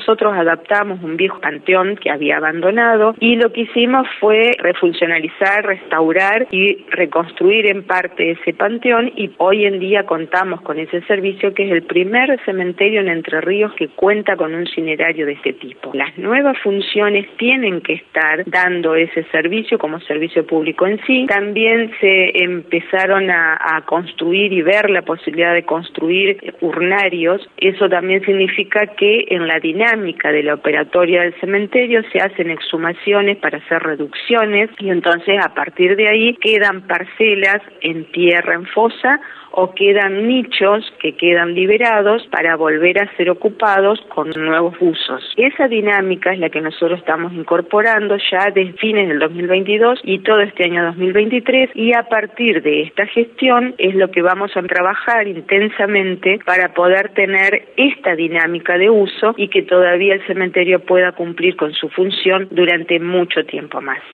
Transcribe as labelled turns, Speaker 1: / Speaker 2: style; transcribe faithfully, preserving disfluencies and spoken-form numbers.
Speaker 1: Nosotros adaptamos un viejo panteón que había abandonado y lo que hicimos fue refuncionalizar, restaurar y reconstruir en parte ese panteón, y hoy en día contamos con ese servicio, que es el primer cementerio en Entre Ríos que cuenta con un cinerario de este tipo. Las nuevas funciones tienen que estar dando ese servicio como servicio público en sí. También se empezaron a, a construir y ver la posibilidad de construir urnarios. Eso también significa que en la dinámica de la operatoria del cementerio se hacen exhumaciones para hacer reducciones, y entonces a partir de ahí quedan parcelas en tierra, en fosa, o quedan nichos que quedan liberados para volver a ser ocupados con nuevos usos. Esa dinámica es la que nosotros estamos incorporando ya desde fines del dos mil veintidós y todo este año dos mil veintitrés, y a partir de esta gestión es lo que vamos a trabajar intensamente para poder tener esta dinámica de uso y que todavía el cementerio pueda cumplir con su función durante mucho tiempo más.